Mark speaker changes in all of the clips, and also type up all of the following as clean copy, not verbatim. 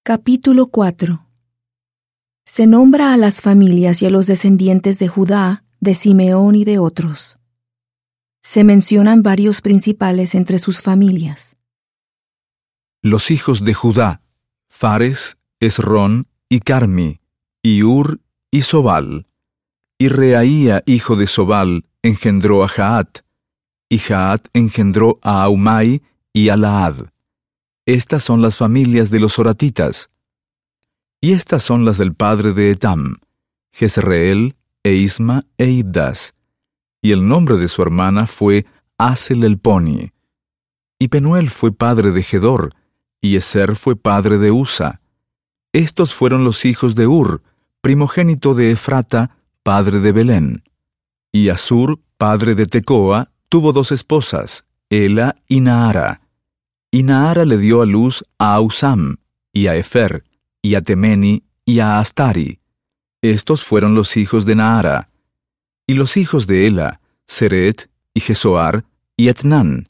Speaker 1: Capítulo 4. Se nombra a las familias y a los descendientes de Judá, de Simeón y de otros. Se mencionan varios principales entre sus familias.
Speaker 2: Los hijos de Judá: Fares, Esrón y Carmi, y Ur y Sobal. Y Reaía, hijo de Sobal, engendró a Jaat, y Jaat engendró a Ahumai y a Laad. Estas son las familias de los oratitas. Y estas son las del padre de Etam: Jezreel, e Isma, e Ibdas. Y el nombre de su hermana fue Asel Elponi. Y Penuel fue padre de Gedor, y Eser fue padre de Usa. Estos fueron los hijos de Ur, primogénito de Efrata, padre de Belén. Y Asur, padre de Tecoa, tuvo dos esposas, Ela y Naara. Y Naara le dio a luz a Ausam, y a Efer, y a Temeni, y a Astari. Estos fueron los hijos de Naara. Y los hijos de Ela: Seret, y Jesoar, y Etnán.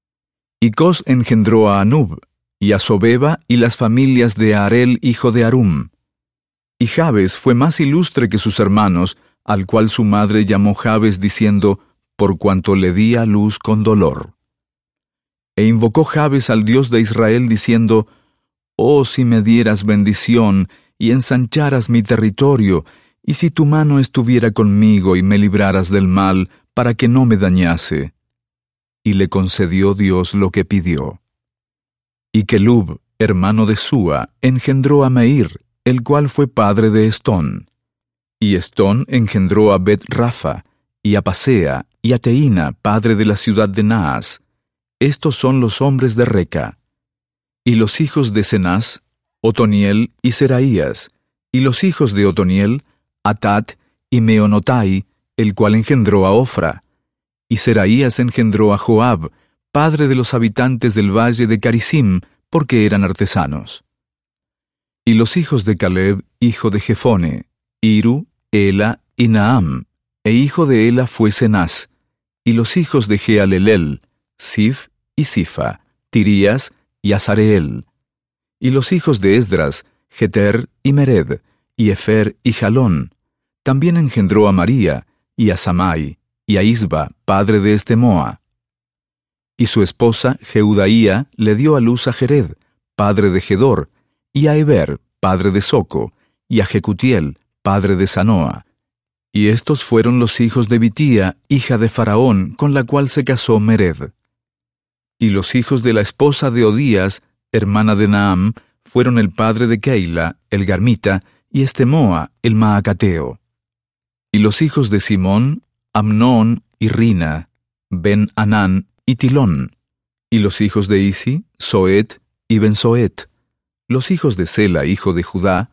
Speaker 2: Y Cos engendró a Anub, y a Sobeba, y las familias de Arel, hijo de Arum. Y Jabes fue más ilustre que sus hermanos, al cual su madre llamó Jabes, diciendo: por cuanto le di a luz con dolor. E invocó Jabes al Dios de Israel, diciendo: oh, si me dieras bendición, y ensancharas mi territorio, y si tu mano estuviera conmigo, y me libraras del mal, para que no me dañase. Y le concedió Dios lo que pidió. Y Kelub, hermano de Súa, engendró a Meir, el cual fue padre de Estón. Y Estón engendró a Bet-Rafa, y a Pasea, y a Teína, padre de la ciudad de Naas. Estos son los hombres de Reca. Y los hijos de Cenaz: Otoniel y Seraías. Y los hijos de Otoniel: Atat y Meonotai, el cual engendró a Ofra. Y Seraías engendró a Joab, padre de los habitantes del valle de Carisim, porque eran artesanos. Y los hijos de Caleb, hijo de Jefone: Iru, Ela y Naam. E hijo de Ela fue Cenaz. Y los hijos de Jealelel: Sif y Sifa, Tirías y Asareel. Y los hijos de Esdras: Jeter y Mered, y Efer y Jalón. También engendró a María, y a Samai, y a Isba, padre de Estemoa. Y su esposa, Jeudaía, le dio a luz a Jered, padre de Gedor, y a Eber, padre de Soco, y a Jecutiel, padre de Sanoa. Y estos fueron los hijos de Bitía, hija de Faraón, con la cual se casó Mered. Y los hijos de la esposa de Odías, hermana de Naam, fueron el padre de Keila, el Garmita, y Estemoa, el Maacateo. Y los hijos de Simón: Amnón y Rina, Ben-Anán y Tilón. Y los hijos de Isi: Soet y Ben-Soet. Los hijos de Sela, hijo de Judá: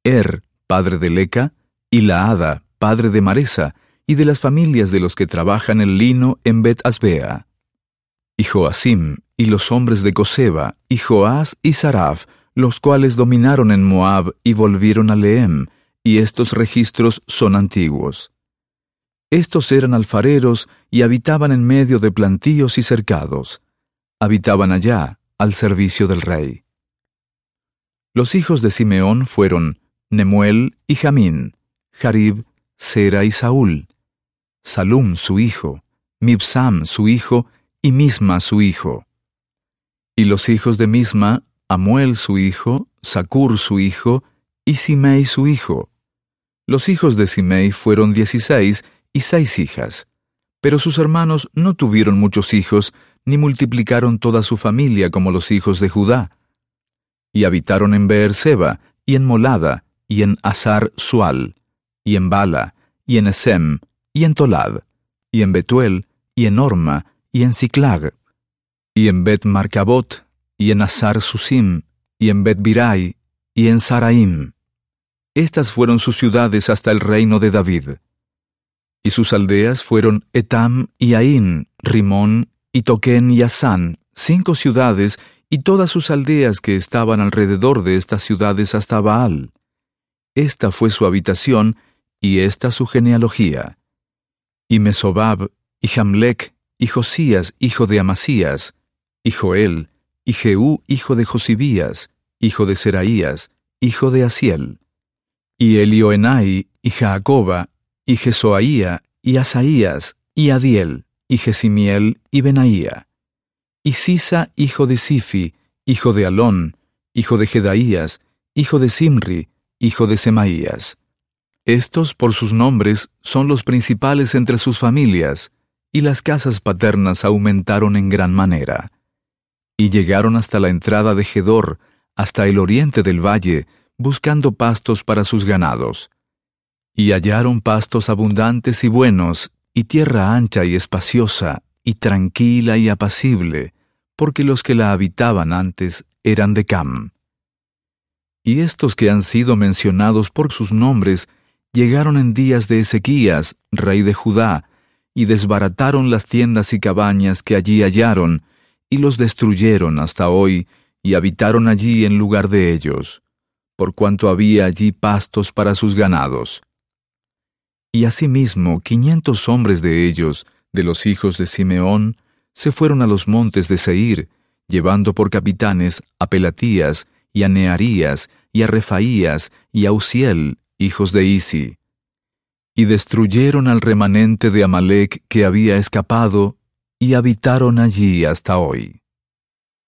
Speaker 2: padre de Leca, y Laada, padre de Maresa, y de las familias de los que trabajan el lino en Bet-Asbea. Y Joacim, y los hombres de Coseba, y Joás y Saraf, los cuales dominaron en Moab y volvieron a Lehem, y estos registros son antiguos. Estos eran alfareros y habitaban en medio de plantíos y cercados. Habitaban allá, al servicio del rey. Los hijos de Simeón fueron Nemuel y Jamín, Jarib, Sera y Saúl, Salum su hijo, Mibsam su hijo, y Misma su hijo. Y los hijos de Misma: Amuel su hijo, Sacur su hijo, y Simei su hijo. Los hijos de Simei fueron 16, y 6 hijas. Pero sus hermanos no tuvieron muchos hijos, ni multiplicaron toda su familia como los hijos de Judá. Y habitaron en Beerseba, y en Molada, y en Asar Sual, y en Bala, y en Esem, y en Tolad, y en Betuel, y en Orma, y en Siclag, y en Bet-Marcabot, y en Asar Susim, y en Bet-Birai, y en Saraim. Estas fueron sus ciudades hasta el reino de David. Y sus aldeas fueron Etam y Ain, Rimón, y Toquén y Asán, 5 ciudades, y todas sus aldeas que estaban alrededor de estas ciudades hasta Baal. Esta fue su habitación, y esta su genealogía. Y Mesobab, y Jamlec, y Josías, hijo de Amasías, y Joel, y Jehú, hijo de Josibías, hijo de Seraías, hijo de Asiel, y Elioenai, y Jacoba, y Jesoaía, y Asaías, y Adiel, y Jesimiel, y Benaía, y Sisa, hijo de Sifi, hijo de Alón, hijo de Jedaías, hijo de Simri, hijo de Semaías. Estos, por sus nombres, son los principales entre sus familias, y las casas paternas aumentaron en gran manera. Y llegaron hasta la entrada de Gedor, hasta el oriente del valle, buscando pastos para sus ganados. Y hallaron pastos abundantes y buenos, y tierra ancha y espaciosa, y tranquila y apacible, porque los que la habitaban antes eran de Cam. Y estos que han sido mencionados por sus nombres llegaron en días de Ezequías, rey de Judá, y desbarataron las tiendas y cabañas que allí hallaron, y los destruyeron hasta hoy, y habitaron allí en lugar de ellos, por cuanto había allí pastos para sus ganados. Y asimismo 500 hombres de ellos, de los hijos de Simeón, se fueron a los montes de Seir, llevando por capitanes a Pelatías, y a Nearías, y a Refaías, y a Uziel, hijos de Isi. Y destruyeron al remanente de Amalec que había escapado, y habitaron allí hasta hoy.